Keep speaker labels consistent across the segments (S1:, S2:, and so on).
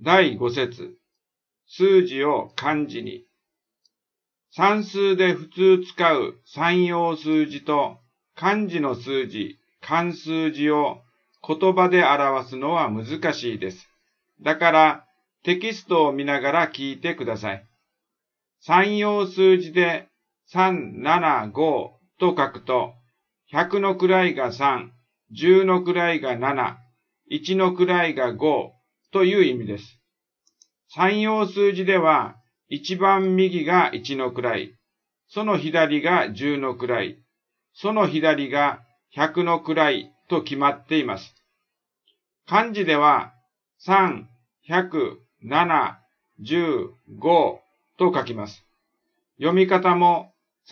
S1: 第5節。数字を漢字に。算数で普通使う三要数字と漢字の数字、漢数字を言葉で表すのは難しいです。だからテキストを見ながら聞いてください。三要数字で3、7、5と書くと、100の位が3、10の位が7、1の位が5という意味です。三要数字では、一番右が1の位、その左が10の位、その左が100の位と決まっています。漢字では、3、100、7、10、5と書きます。読み方も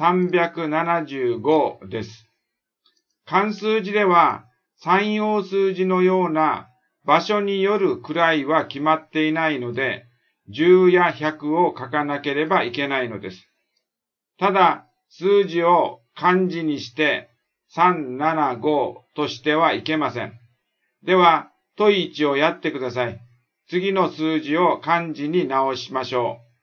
S1: 375です。漢数字では、三要数字のような場所による位は決まっていないので、10や100を書かなければいけないのです。ただ、数字を漢字にして375としてはいけません。では、問1をやってください。次の数字を漢字に直しましょう。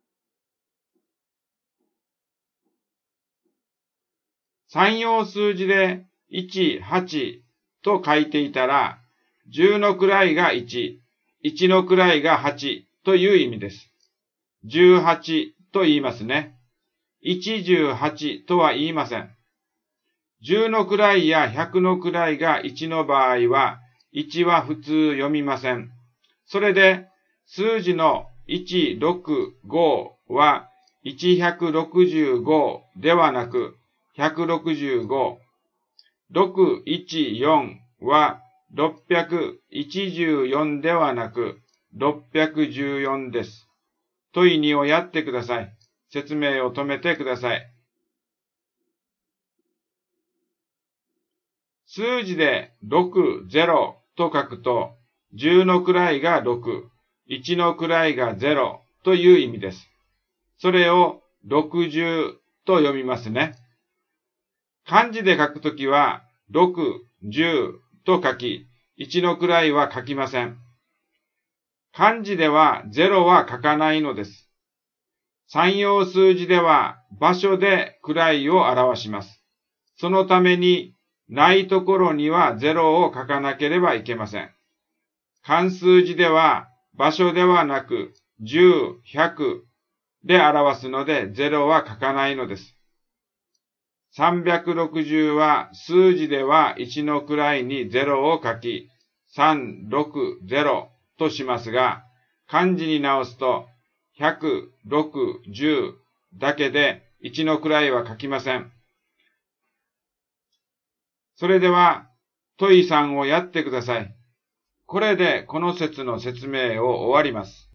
S1: 三要数字で1、8と書いていたら、10の位が1、1の位が8という意味です。18と言いますね。118とは言いません。10の位や100の位が1の場合は、1は普通読みません。それで、数字の165は165ではなく165。614は614ではなく614です。問い2をやってください。説明を止めてください。数字で60と書くと、10の位が6、1の位が0という意味です。それを60と読みますね。漢字で書くときは、6、10と書き、1の位は書きません。漢字では0は書かないのです。三要数字では場所で位を表します。そのために、ないところには0を書かなければいけません。漢数字では場所ではなく10、100で表すので0は書かないのです。360は数字では1の位に0を書き、360としますが、漢字に直すと100、6、10だけで1の位は書きません。それでは、問い3をやってください。これでこの説の説明を終わります。